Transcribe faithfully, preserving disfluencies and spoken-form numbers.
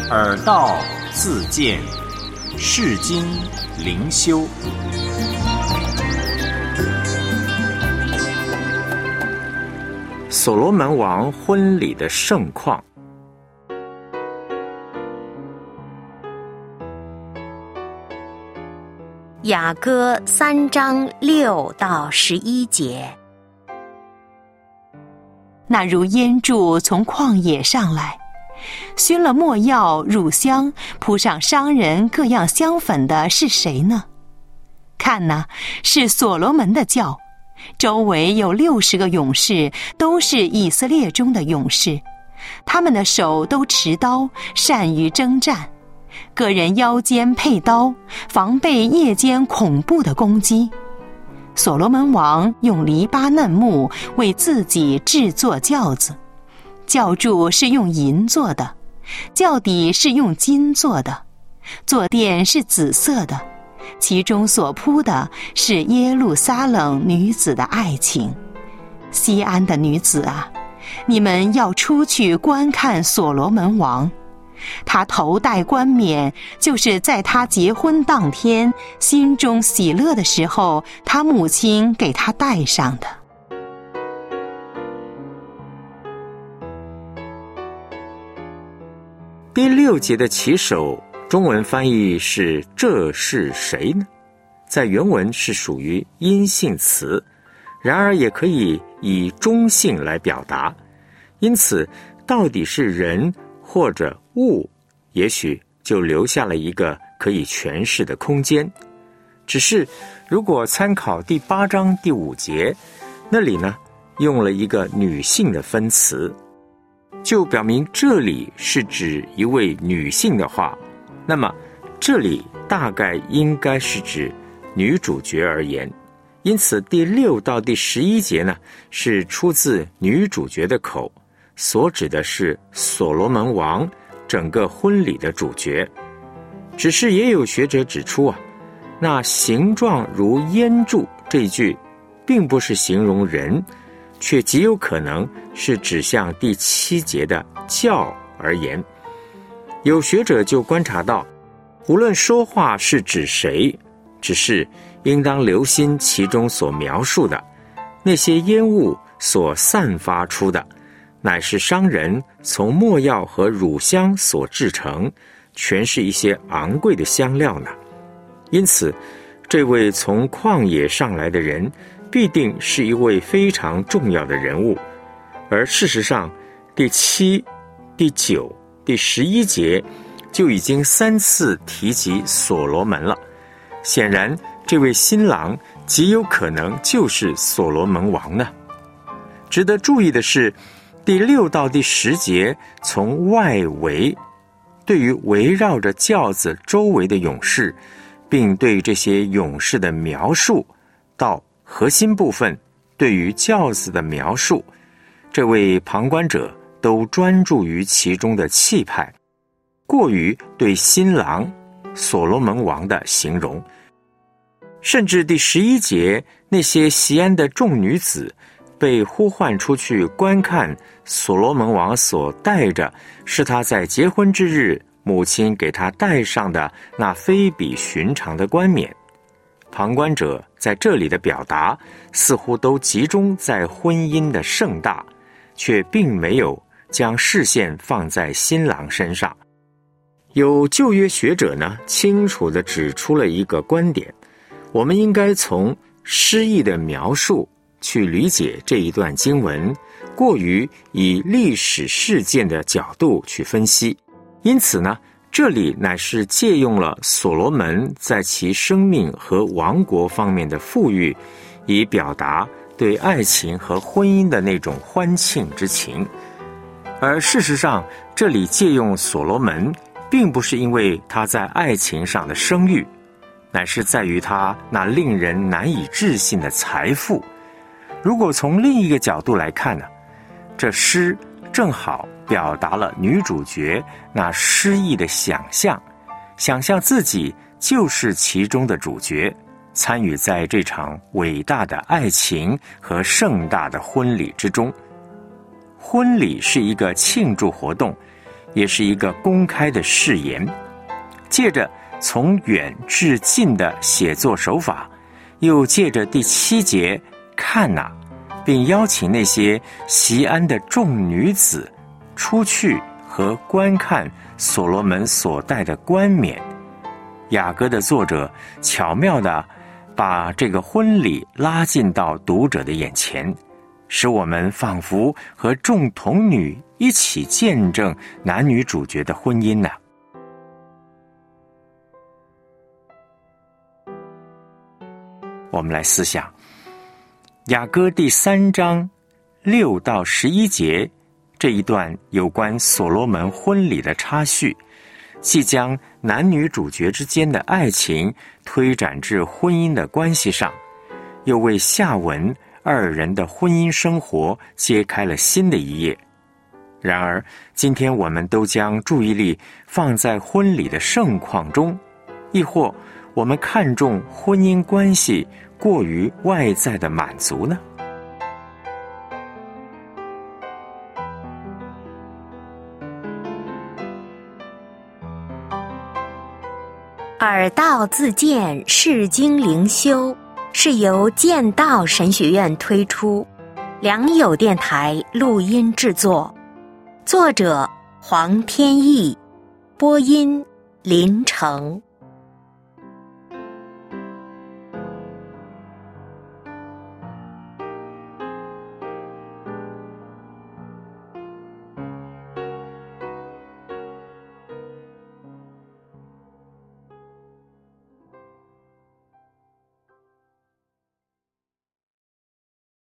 耳道自见，世经灵修。 所罗门王婚礼的盛况。 雅歌三章六到十一节。 那如烟柱从旷野上来，熏了没药乳香，铺上商人各样香粉的是谁呢？看哪，是所罗门的轿，周围有六十个勇士，都是以色列中的勇士，他们的手都持刀，善于征战，个人腰间佩刀，防备夜间恐怖的攻击。所罗门王用黎巴嫩木为自己制作轿子，轿柱是用银做的，轿底是用金做的，坐垫是紫色的，其中所铺的是耶路撒冷女子的爱情。西安的女子啊，你们要出去观看所罗门王。他头戴冠冕，就是在他结婚当天心中喜乐的时候，他母亲给他戴上的。 第六节的起手，中文翻译是这是谁呢？在原文是属于阴性词，然而也可以以中性来表达，因此到底是人或者物，也许就留下了一个可以诠释的空间。只是如果参考第八章第五节，那里呢用了一个女性的分词，就表明这里是指一位女性的话，那么这里大概应该是指女主角而言。因此第六到第十一节呢是出自女主角的口，所指的是所罗门王整个婚礼的主角。只是也有学者指出啊，那形状如烟柱这一句并不是形容人，却极有可能是指向第七节的轿而言。有学者就观察到，无论说话是指谁，只是应当留心其中所描述的那些烟雾所散发出的，乃是商人从没药和乳香所制成，全是一些昂贵的香料呢。因此这位从旷野上来的人必定是一位非常重要的人物。而事实上第七、第九、第十一节就已经三次提及所罗门了，显然这位新郎极有可能就是所罗门王呢。值得注意的是，第六到第十节从外围对于围绕着轿子周围的勇士，并对这些勇士的描述，到核心部分对于轿子的描述，这位旁观者都专注于其中的气派，过于对新郎所罗门王的形容。甚至第十一节那些西安的众女子被呼唤出去观看所罗门王所戴着是他在结婚之日母亲给他戴上的那非比寻常的冠冕。旁观者在这里的表达似乎都集中在婚姻的盛大，却并没有将视线放在新郎身上。有旧约学者呢，清楚地指出了一个观点，我们应该从诗意的描述去理解这一段经文，过于以历史事件的角度去分析。因此呢，这里乃是借用了所罗门在其生命和王国方面的富裕，以表达对爱情和婚姻的那种欢庆之情。而事实上，这里借用所罗门并不是因为他在爱情上的声誉，乃是在于他那令人难以置信的财富。如果从另一个角度来看呢，这诗正好表达了女主角那诗意的想象，想象自己就是其中的主角，参与在这场伟大的爱情和盛大的婚礼之中。婚礼是一个庆祝活动， 也是一个公开的誓言。借着从远至近的写作手法，又借着第七节看哪，并邀请那些锡安的众女子出去和观看所罗门所戴的冠冕。雅歌的作者巧妙地把这个婚礼拉近到读者的眼前，使我们仿佛和众童女一起见证男女主角的婚姻呢。我们来思想雅歌第三章六到十一节这一段有关所罗门婚礼的插叙，既将男女主角之间的爱情推展至婚姻的关系上，又为下文二人的婚姻生活揭开了新的一页。然而今天我们都将注意力放在婚礼的盛况中，亦或我们看重婚姻关系过于外在的满足呢？ 耳道自荐释经灵修是由剑道神学院推出，良友电台录音制作，作者黄天意，播音林成。